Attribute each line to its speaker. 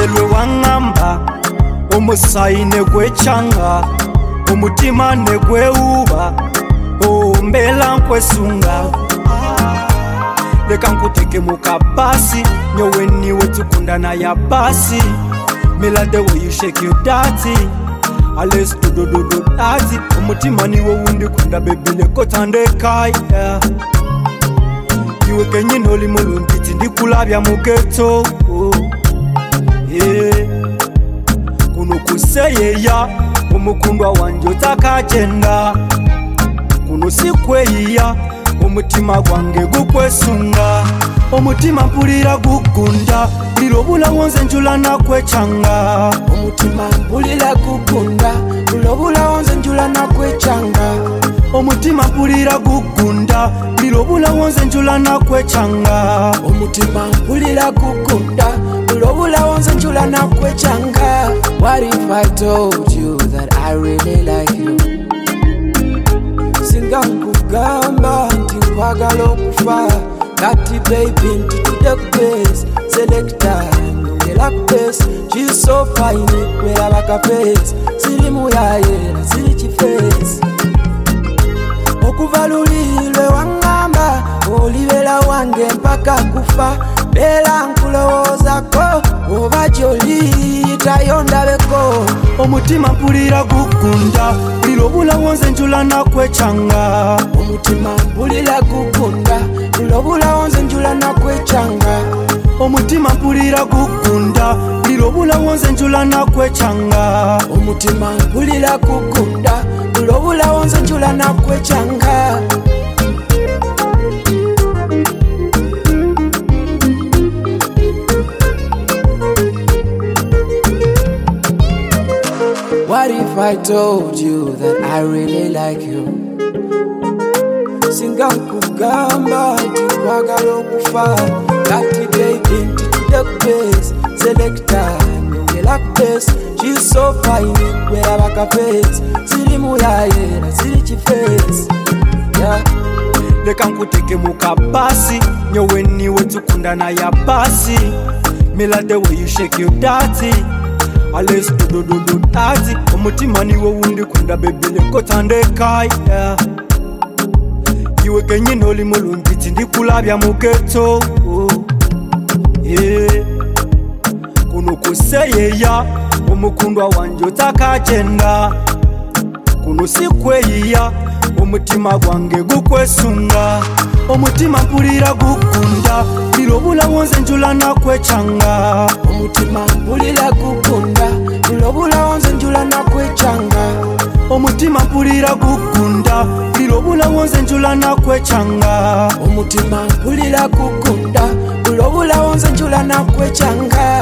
Speaker 1: lwe wangamba omusayi ne gwechanga omutima ne gwewuba ombela nkwesunga leka nkuteke mu kabasi nyowe niwe tukundana ya basi mila the way you shake your daddy Ales do daddy omutima niwe wundi kunda bebile kotandeka yeah. Iwe kenyine oli mulunditi ndikulabya mu ghetto yeah. Kuno kuseyeya omukundwa wanje otakagenda kuno sikweyiya omutima gwange gukwesunga omutima mpulira gukunda lirobula wonze njula nakwechanga
Speaker 2: omutima mpulira gukunda lirobula wonze njula nakwechanga
Speaker 1: omutima mpulira gukunda lirobula wonze njula nakwechanga
Speaker 2: omutima mpulira gukunda lirobula wonze njula nakwechanga. What if I told you that I really like you? Singa nkugamba nti nkwagala okufa kati baby nti to the place selector ngela place she's so fine wera baka face siri muyayera siri chiface okuvalulilwe wangamba olibera wange mpaka kufa bela nkulowoozako oba joli tayondabeko
Speaker 1: omutima mpulira gukunda lirobula wonze njula nakwechanga
Speaker 2: omutima mpulira gukunda lirobula wonze njula nakwechanga
Speaker 1: omutima mpulira gukunda lirobula wonze njula nakwechanga
Speaker 2: omutima mpulira gukunda lirobula wonze njula nakwechanga. What if I told you that I really like you? Singa nkugamba nti nkwagala okufa kati baby nti to the place selector ngela place she's so fine wera baka face siri muyayera siri chiface yeah.
Speaker 1: Leka nkuteke mu kabasi nyowe niwe tukundana ya basi mila the way you shake your daddy Ales do daddy omutima niwe wundi kunda bebile kotandeka yeah. Iwe kenyine oli mulunditi ndikulabya mu ghetto yeah. Kuno kuseyeya omukundwa wanje otakagenda kuno sikweyiya omutima gwange gukwesunga omutima mpulira gukunda lirobula wonze njula nakwechanga
Speaker 2: omutima mpulira gukunda lirobula wonze njula nakwechanga
Speaker 1: omutima mpulira gukunda lirobula wonze njula nakwechanga
Speaker 2: omutima mpulira gukunda lirobula wonze njula nakwechanga.